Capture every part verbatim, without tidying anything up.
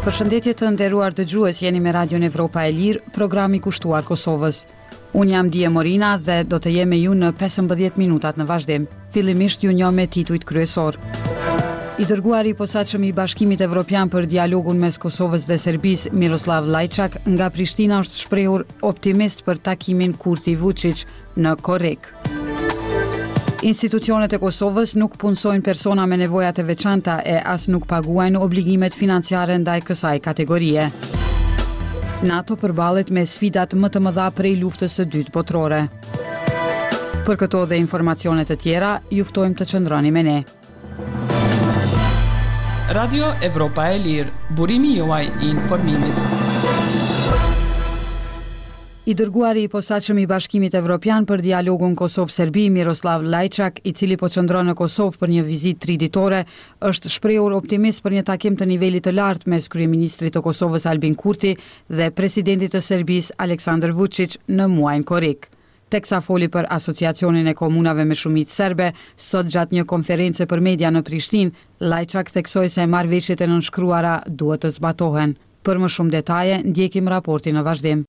Përshëndetje të nderuar dëgjues, jeni me Radion Evropa e Lirë, programi kushtuar Kosovës. Unë jam Dije Morina dhe do të jem me ju në pesëmbëdhjetë minutat në vazhdim. Fillimisht ju njoh me titujt kryesor. I dërguari i posaçëm i Bashkimit Evropian për dialogun mes Kosovës dhe Serbisë, Miroslav Lajçak, nga Prishtina është shprehur optimist për takimin Kurti-Vučić në Korrik. Institucionet e Kosovës nuk punësojnë persona me nevojat e veçanta e as nuk paguajnë obligimet financiare ndaj kësaj kategorie. NATO përballet me sfidat më të mëdha prej luftës së dytë botërore. Për këto dhe informacione të tjera, ju ftojmë të qëndroni me ne. Radio Evropa e Lirë, burimi juaj i informimit. I dërguari i posaçëm i Bashkimit Evropian për dialogun Kosovë-Serbi, Miroslav Lajçak, i cili po qëndron në Kosovë për një vizitë triditore, është shprehur optimist për një takim të nivelit të lartë mes kryeministrit të Kosovës Albin Kurti dhe presidentit të Serbisë Aleksandar Vučić në muajin korrik. Teksa foli për asociacionin e komunave me shumicë serbe, sot gjatë një konference për media në Prishtinë, Lajçak theksoi se marrëveshjet e nënshkruara duhet të zbatohen. Për më shumë detaje, ndjekim raportin në vazhdim.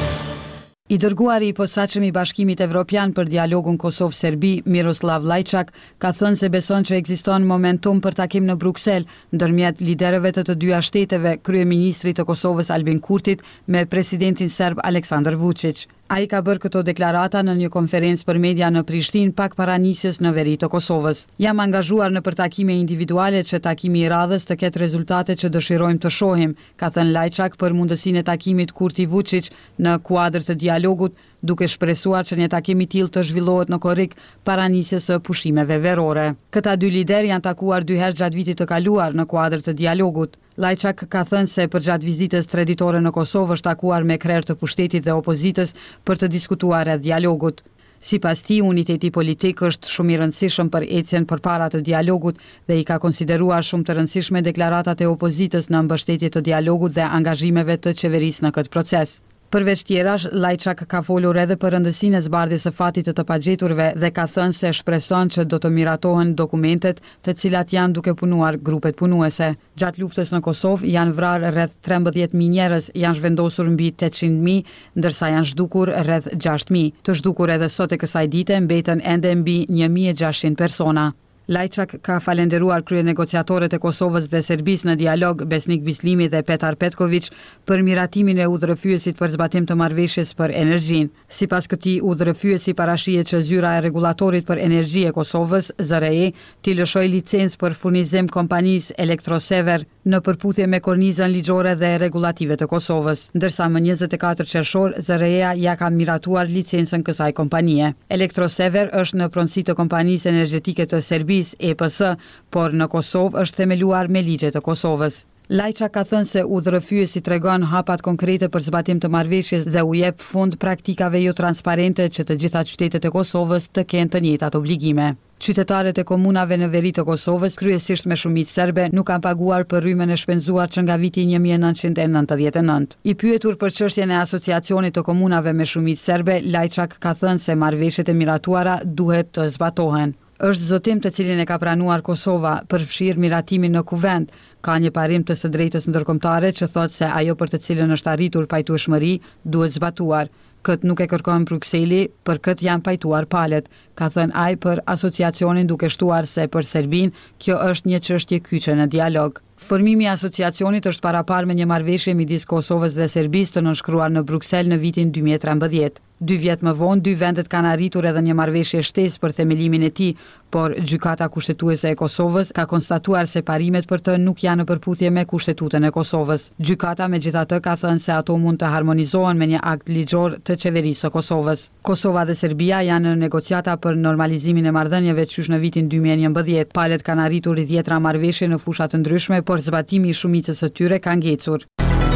I dërguari i posaçëm i Bashkimit Evropian për dialogun Kosovë-Serbi, Miroslav Lajçak, ka thënë se beson që ekziston momentum për takim në Bruksel ndërmjet liderëve të të dyja shteteve, kryeministrit të Kosovës Albin Kurtit me presidentin serb Aleksandar Vučić. Ai ka bërë këto deklarata në një konferencë për media në Prishtinë pak para nisjes në veri të Kosovës. Jam angazhuar në përtakime individuale që takimi i radhës të ketë rezultate që dëshirojmë të shohim, ka thënë Lajçak për mundësinë e takimit Kurti-Vučić në kuadër të dialogut, duke shpresuar që një takim i tillë të zhvillohet në Korrik para nisjes së pushimeve verore. Këta dy lider janë takuar dy herë gjatë vitit të kaluar në kuadër të dialogut. Lajçak ka thënë se përgjatë vizitës treditore në Kosovë është takuar me krerë të pushtetit dhe opozitës për të diskutuar rreth dialogut. Sipas tij, uniteti politik është shumë i rëndësishëm për ecjen përpara të dialogut dhe i ka konsideruar shumë të rëndësishme deklaratat e opozitës në mbështetje të dialogut dhe angazhimeve të qeverisë në këtë proces. Përveç tjerash, Lajçak ka folur edhe për rëndësinë e zbardhjes së fatit të të pagjeturve dhe ka thënë se shpreson që do të miratohen dokumentet të cilat janë duke punuar grupet punuese. Gjatë luftës në Kosovë janë vrarë rreth trembëdhjetë mijë njerëz, janë zhvendosur mbi tetëqind mijë, ndërsa janë zhdukur rreth gjashtë mijë. Të zhdukur edhe sot e kësaj dite mbeten ende mbi një mijë e gjashtëqind persona. Lajçak ka falenderuar kryenegociatorët e Kosovës dhe Serbisë në dialog, Besnik Bislimi dhe Petar Petković, për miratimin e udhërëfyesit për zbatim të marrëveshjes për energjinë. Sipas këtij udhërëfyesi parashihet që zyra e rregullatorit për energji e Kosovës, Z R E, t'i lëshoi licencë për furnizim kompanisë Elektrosever në përputhje me kornizën ligjore dhe rregullative të Kosovës, ndërsa më njëzet e katër qershor Z R E-ja ja ka miratuar licencën kësaj kompanie. Elektrosever është në pronësi të kompanisë energjetike të Serbisë E P S, por në Kosovë është themeluar me ligje të Kosovës. Lajçak ka thënë se udhërëfyesi tregon hapat konkrete për zbatim të marrëveshjes dhe u jep fund praktikave jo transparente që të gjitha qytetet e Kosovës të kenë të njëjtat obligime. Qytetarët e komunave në veri të Kosovës, kryesisht me shumicë serbe, nuk kanë paguar për rrymën e shpenzuar që nga viti një mijë e nëntëqind e nëntëdhjetë e nëntë. I pyetur për çështjen e asociacionit të komunave me shumicë serbe, Lajçak ka thënë se marrëveshjet e miratuara duhet të zbatohen. Është zotim të cilin e ka pranuar Kosova, përfshirë miratimin në kuvend. Ka një parim të së drejtës ndërkombëtare që thotë se ajo për të cilën është arritur pajtueshmëri duhet zbatuar. Këtë nuk e kërkon Brukseli, për këtë janë pajtuar palët, ka thënë ai për asociacionin duke shtuar se për Serbinë kjo është një çështje kyçe në dialog. Formimi i asociacionit është parapar me një marrëveshje midis Kosovës dhe Serbisë të nënshkruar në Bruksel në vitin dy mijë e trembëdhjetë. Dy vjet më vonë, dy vendet kanë arritur edhe një marrëveshje shtesë për themelimin e tij, por gjykata kushtetuese e Kosovës ka konstatuar se parimet për të nuk janë në përputhje me Kushtetutën e Kosovës. Gjykata megjithatë ka thënë se ato mund të harmonizohen me një akt ligjor të qeverisë së Kosovës. Kosova dhe Serbia janë në negociata për normalizimin e marrëdhënieve qysh në vitin dy mijë e njëmbëdhjetë. Palët kanë arritur dhjetra marrëveshje në fusha të ndryshme, por zbatimi i shumicës së tyre ka ngecur.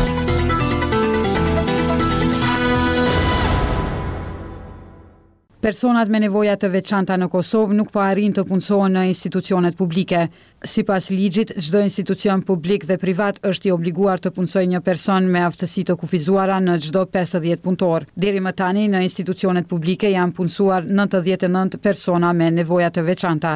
Personat me nevoja të veçanta në Kosovë nuk po arrin të punësohen në institucionet publike. Sipas ligjit, çdo institucion publik dhe privat është i obliguar të punësojë një person me aftësi të kufizuara në çdo pesëdhjetë punëtor. Deri më tani në institucionet publike janë punësuar nëntëdhjetë e nëntë persona me nevoja të veçanta.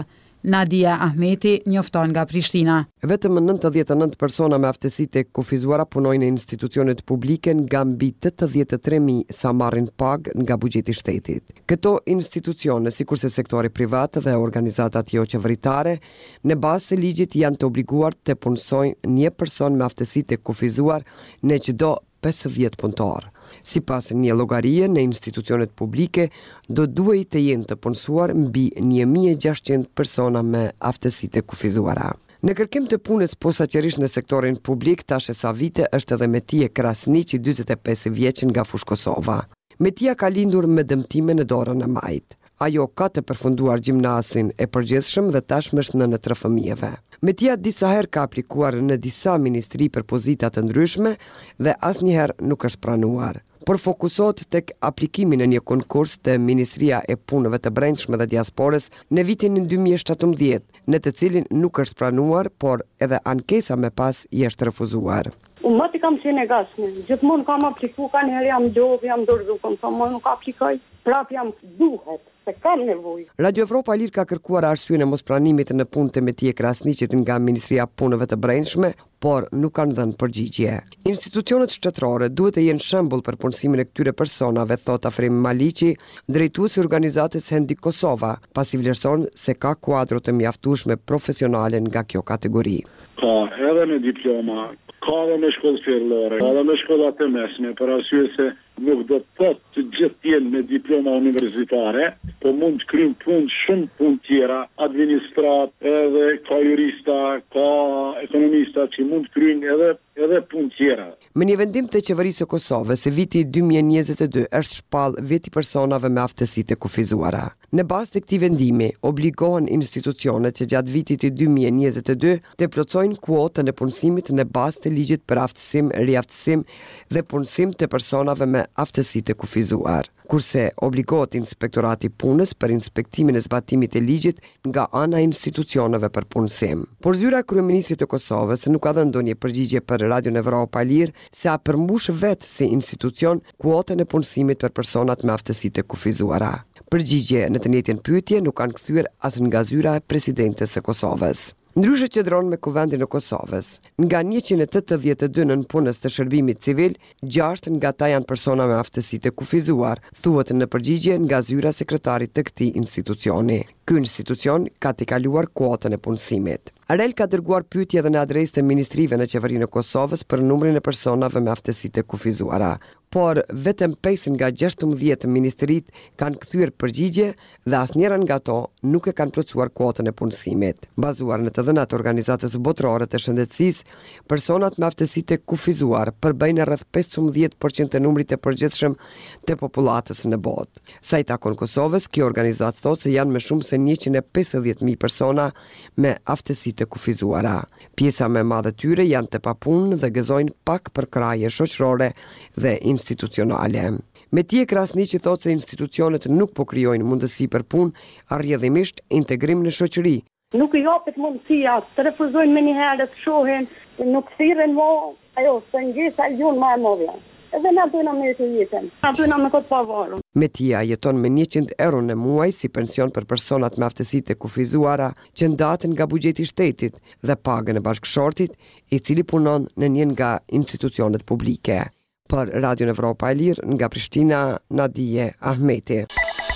Nadia Ahmeti njofton nga Prishtina. Vetëm nëntëdhjetë e nëntë persona me aftësi të kufizuara punojnë në institucionet publike nga mbi tetëdhjetë e tre mijë sa marrin pagë nga buxheti i shtetit. Këto institucione, sikurse sektori privat dhe organizatat jo qeveritare, në bazë të ligjit janë të obliguar të punësojnë një person me aftësi të kufizuar në çdo pesëdhjetë punëtor. Sipas një llogarie në institucionet publike, do duhej të jenë të punësuar mbi një mijë e gjashtëqind persona me aftësi të kufizuara. Në kërkim të punës posaçërisht në sektorin publik, tash e sa vite është edhe Metia Krasniqi, dyzet e pesë vjeç nga Fushë Kosova. Metia ka lindur me dëmtime në dorën e majt. Ajo ka të përfunduar gjimnasin e përgjithshëm dhe tashmë është nënë tre fëmijëve. Metia disa herë ka aplikuar në disa ministri për pozita të ndryshme dhe asnjëherë nuk është pranuar. Por fokusohet tek aplikimi në një konkurs të Ministria e Punëve të Brendshme dhe Diasporës në vitin dy mijë e shtatëmbëdhjetë, në të cilin nuk është pranuar, por edhe ankesa me pas i është refuzuar. Unë mati kam qenë e gasme, gjithmonë kam apliku, ka njerë jam dovë, jam dorëzu, kom sa më nuk aplikoj, prap jam duhet, se kam nevojë. Radio Evropa Lir ka kërkuar arsyeën e mospranimit në punë të Metie Krasniqit nga Ministria e Punëve të Brendshme, por nuk kanë dhënë përgjigje. Institucionet shtetërore duhet të jenë shembull për punësimin e këtyre personave, thot Afrim Maliqi, drejtuesi i organizatës Hendi Kosova, pasi vlerëson se ka kuadro të mjaftueshme profesionale nga kjo kategori. Ka edhe në diploma, ka edhe me shkollë fillore, ka edhe me shkollat e mesme, për arsye se nuk do të thotë të gjithë jenë me diploma universitare, po mund të kryjnë punë shumë punë tjera, administrat, edhe ka jurista, ka ekonomista që mund të kryjnë edhe edhe punë tjera. Me një vendim të qeverisë së Kosovës, se viti dy mijë e njëzet e dy është shpall veti personave me aftësi të kufizuara. Në bazë të këtij vendimi, obligohen institucionet që gjatë vitit dy mijë e njëzet e dy të plotësojnë kuotën e punësimit në bazë të ligjit për aftësim, riaftësim dhe punësim të personave me aftësi të kufizuar, kurse obligohet Inspektorati i Punës për inspektimin e zbatimit të ligjit nga ana e institucioneve për punësim. Por zyra e kryeministrit të Kosovës nuk ka dhënë ndonjë përgjigje për Radio Evropa Lir se a përmbush vetë si institucion kuotën e punësimit për personat me aftësi të kufizuara. Përgjigje në të njëjtën pyetje nuk kanë kthyer as nga zyra e presidentes së Kosovës. Ndryshe qëndron me kuvendin e Kosovës. Nga njëqind e tetëdhjetë e dy nën punës të shërbimit civil, gjashtë nga ata janë persona me aftësi të kufizuar, thuhet në përgjigje nga zyra sekretarit të këtij institucioni. Ky institucion ka të kaluar kuotën e punësimit. Arel ka dërguar pyetje edhe në adresë të ministrive në qeverinë e Kosovës për numrin e personave me aftësi të kufizuara, por vetëm pesë nga gjashtëmbëdhjetë ministrit kanë kthyer përgjigje dhe asnjëra nga ato nuk e kanë plotësuar kuotën e punësimit. Bazuar në të dhënat të Organizatës Botërore të Shëndetësisë, personat me aftësi të kufizuar përbëjnë rreth pesëmbëdhjetë përqind të numrit të përgjithshëm të popullatës në botë. Sa i takon Kosovës, kjo organizatë thotë se janë më shumë se njëqind e pesëdhjetë mijë persona me aftësi të kufizuara. Pjesa më e madhe tyre janë të papunë dhe gëzojnë pak për kraje shoqërore dhe institucionale. Metie Krasniqi thotë se institucionet nuk po krijojnë mundësi për punë, arrjedhimisht integrim në shoqëri. Nuk i japet mundësia, të refuzojnë me një herë të shohin, nuk thirren më, ajo, së ngjesa gjunë më e modha. Edhe na bëjnë me të jetën, na bëjnë me këtë pavarur. Metia jeton me njëqind euro në muaj si pension për personat me aftësi të kufizuara që ndaten nga buxheti i shtetit dhe pagën e bashkëshortit, i cili punon në një nga institucionet publike. Për Radio Evropa e Lir nga Prishtina, Nadia Ahmeti.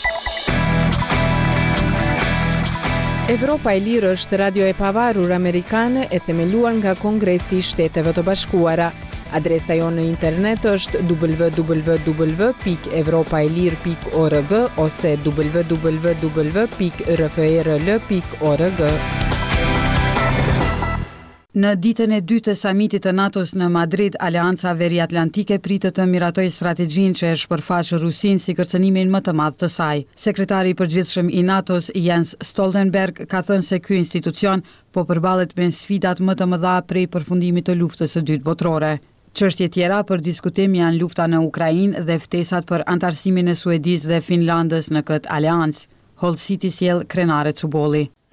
Evropa e Lirë është radio e pavarur amerikane e themeluar nga Kongresi i Shteteve të Bashkuara. Adresa jonë në internet është w w w pikë evropaelir pikë org ose w w w pikë r f e r l pikë org. Në ditën e dytë të samitit të NATO-s në Madrid, Aleanca Veriatlantike pritet të miratojë strategjinë që e shpërfaq Rusinë si kërcënimin më të madh të saj. Sekretari i përgjithshëm i NATO-s Jens Stoltenberg ka thënë se ky institucion po përballet me sfidat më të mëdha prej përfundimit të luftës së dytë botërore. Çështje tjera për diskutim janë lufta në Ukrainë dhe ftesat për antarësimin e Suedisë dhe Finlandës në këtë aleancë. Hull City sjell Krenare Cubolli.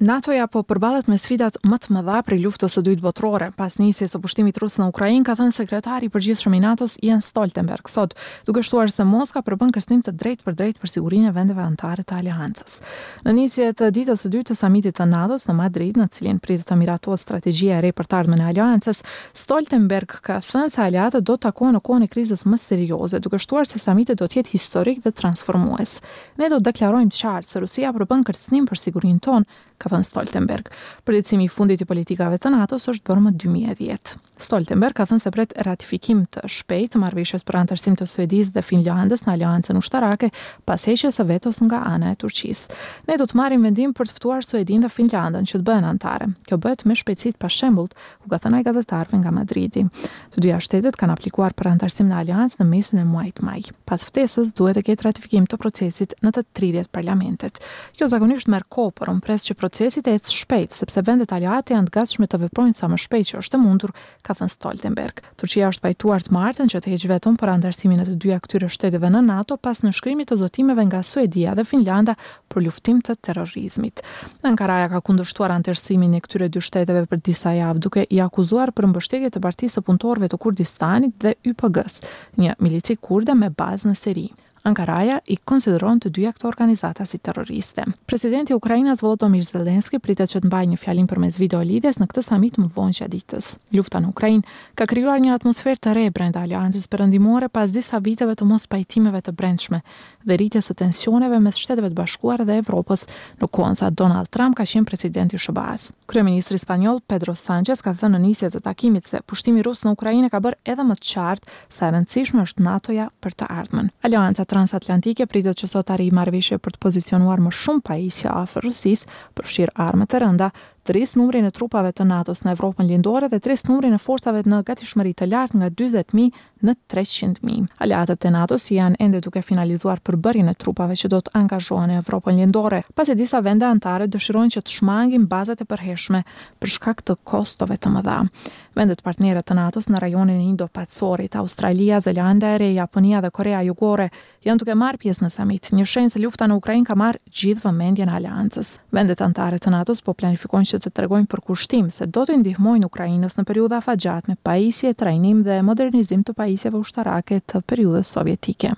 NATO-ja po përballet me sfidat më të mëdha prej luftës së dytë botërore. Pas nisjes së pushtimit rus në Ukrainë, ka thënë sekretari i përgjithshëm i NATO-s Jens Stoltenberg sot, duke shtuar se Moska përbën kërcënim të drejtë për drejtë për sigurinë e vendeve anëtare të aleancës. Në nisje të ditës së dytë të samitit të NATO-s në Madrid, në cilin pritet të miratohet strategjia e re për të ardhmen e aleancës, Stoltenberg ka thënë se aleatët do të takohen në kohën e krizës më serioze, duke shtuar se samiti do të jetë historik dhe transformues. Ne do të deklarojmë qartë se Rusia përbën kërcënim për sigurinë tonë, ka thënë Stoltenberg. Përjetësimi i fundit i politikave të NATO-s është bërë më dy mijë e dhjetë. Stoltenberg ka thënë se pret ratifikim të shpejtë të marrëveshjes për anëtarësim të Suedisë dhe Finlandës në aleancën ushtarake pas heqjes së vetos nga ana e Turqisë. Ne do të marrim vendim për të ftuar Suedinë dhe Finlandën që të bëhen anëtare. Kjo bëhet me shpejtësi pa shembull, u ka thënë ai gazetarëve nga Madridi. Të dyja shtetet kanë aplikuar për anëtarësim në aleancë në mesin e muajit maj. Pas ftesës duhet të ketë ratifikim të procesit në të tridhjetë parlamentet. Kjo zakonisht merr kohë, por unë pres që procesi të ecë shpejt, sepse vendet aleate janë të gatshme të veprojnë sa më shpejt që është e mundur, ka thënë Stoltenberg. Turqia është pajtuar të martën që të heqë veton për anëtarësimin e të dyja këtyre shteteve në NATO pas nënshkrimit të zotimeve nga Suedia dhe Finlanda për luftim të terrorizmit. Ankaraja ka kundërshtuar anëtarësimin e këtyre dy shteteve për disa javë, duke i akuzuar për mbështetje të Partisë së Punëtorëve të Kurdistanit dhe Y P G-s, një milici kurde me bazë në Siri. Ankaraja i konsideron të dyja këto organizata si terroriste. Presidenti i Ukrainës Volodymyr Zelensky pritet që të mbajë një fjalim përmes videolidhjes në këtë samit më vonë gjatë ditës. Lufta në Ukrainë ka krijuar një atmosferë të re brenda aleancës perëndimore pas disa viteve të mos pajtimeve të brendshme dhe rritjes së tensioneve mes Shteteve të Bashkuara dhe Evropës, në kohën sa Donald Trump ka qenë presidenti i S B A-s. Kryeministri spanjoll Pedro Sánchez ka thënë në nisje të takimit se pushtimi rus në Ukrainë ka bërë edhe më të qartë sa e rëndësishme është NATO-ja për të ardhmen. Aleanca transatlantike pritet që sot arrijë marrëveshje për të pozicionuar më shumë pajisje afër Rusisë, përfshirë armë të rënda, të rrisë numrin e trupave të NATO-s në Evropën lindore dhe të rrisë numrin e forcave në gatishmëri të lartë nga dyzet mijë në treqind mijë. Aleatët e NATO-s janë ende duke finalizuar përbërjen e trupave që do të angazhohen në Evropën lindore, pasi disa vende anëtare dëshirojnë që të shmangin bazat e përhershme për shkak të kostove të mëdha. Vendet partnere të NATO-s në rajonin e Indo-Pacorit, Australia, Zelanda e Re, Japonia dhe Korea Jugore janë duke marrë pjesë në samit, një shenjë se lufta në Ukrainë ka marrë gjithë vëmendjen e aleancës. Vendet anëtare të NATO-s po planifikojnë që të tregojnë për kushtim se do të ndihmojnë Ukrainës në periudha afatgjat me pajisje, trajnim dhe modernizim të pajisjeve ushtarake të periudhës sovjetike.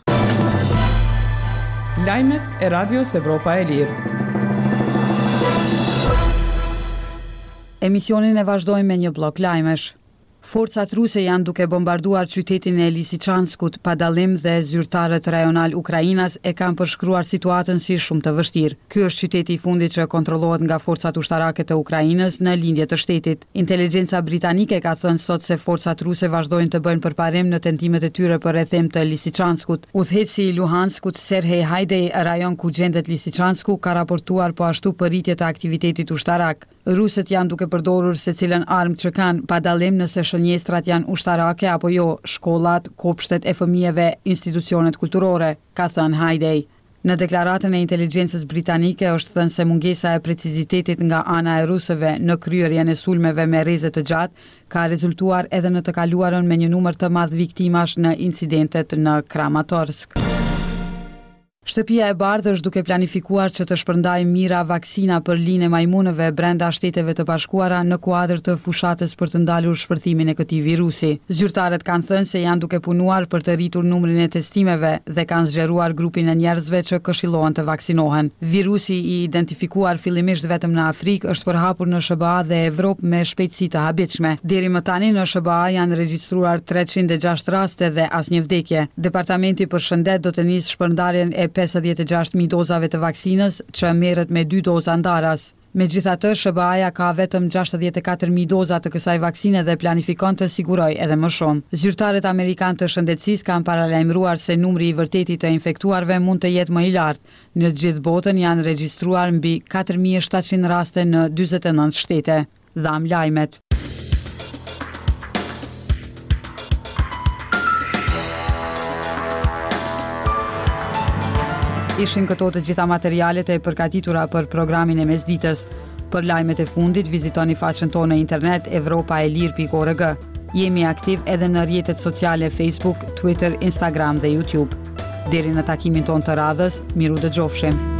Lajmet e Radios Evropa e Lirë. Emisionin e vazhdojmë me një blok lajmesh. Forcat ruse janë duke bombarduar qytetin e Lisichanskut pa dallim dhe zyrtarët rajonal Ukrainas e kanë përshkruar situatën si shumë të vështirë. Ky është qyteti i fundit që kontrollohet nga forcat ushtarake të Ukrainës në lindje të shtetit. Inteligjenca britanike ka thënë sot se forcat ruse vazhdojnë të bëjnë përparim në tentimet e tyre për rrethim të Lisichanskut. Udhëheqësi i Luhanskut Serhej Hajdej, rajon ku gjendet Lisichansku, ka raportuar po ashtu për rritje të aktivitetit ushtarak. Rusët janë duke përdorur secilën armë që kanë pa dallim nëse shënjestrat janë ushtarake apo jo, shkollat, kopshtet e fëmijëve, institucionet kulturore, ka thënë Hajdej. Në deklaratën e inteligjencës britanike është thënë se mungesa e precizitetit nga ana e rusëve në kryerjen e sulmeve me rreze të gjatë ka rezultuar edhe në të kaluarën me një numër të madh viktimash në incidentet në Kramatorsk. Shtëpia e Bardhë është duke planifikuar që të shpërndajë mira vaksina për linë e majmunëve brenda Shteteve të Bashkuara në kuadër të fushatës për të ndalur shpërthimin e këtij virusi. Zyrtarët kanë thënë se janë duke punuar për të rritur numrin e testimeve dhe kanë zgjeruar grupin e njerëzve që këshillohen të vaksinohen. Virusi i identifikuar fillimisht vetëm në Afrikë është përhapur në S B A dhe Evropë me shpejtësi të habitshme. Deri më tani në S B A janë regjistruar treqind e gjashtë raste dhe asnjë vdekje. Departamenti për Shëndet do të nisë shpërndarjen e pesëdhjetë e gjashtë mijë dozave të vaksinës që merret me dy doza ndaras. Megjithatë, S B A-ja ka vetëm gjashtëdhjetë e katër mijë doza të kësaj vaksine dhe planifikon të sigurojë edhe më shumë. Zyrtarët amerikanë të shëndetësisë kanë paralajmëruar se numri i vërtetit të infektuarve mund të jetë më i lartë. Në të gjithë botën janë regjistruar mbi katër mijë e shtatëqind raste në dyzet e nëntë shtete. Dham lajmet. Ishin këto të gjitha materialet e përgatitura për programin e mesditës. Për lajmet e fundit, vizitoni faqen tonë në internet evropa e lir pikë org. Jemi aktiv edhe në rrjetet sociale Facebook, Twitter, Instagram dhe YouTube. Deri në takimin tonë të radhës, miru dëgjofshim.